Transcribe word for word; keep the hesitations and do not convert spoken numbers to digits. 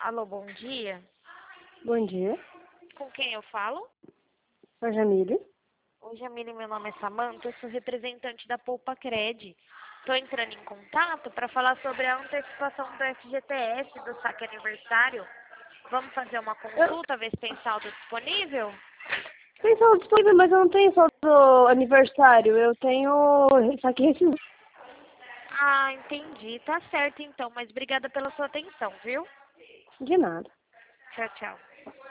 Alô, bom dia. Bom dia, Com quem eu falo? a Jamile. Oi, Jamile, meu nome é Samanta, eu sou representante da Poupa Cred. Estou entrando em contato para falar sobre a antecipação do F G T S do saque aniversário. Vamos fazer uma Eu consulta, ver se tem saldo disponível? tenho saldo disponível, mas eu não tenho saldo aniversário. Eu tenho saque recibo. Ah, entendi. Tá certo então, mas obrigada pela sua atenção, viu? De nada. Tchau, tchau.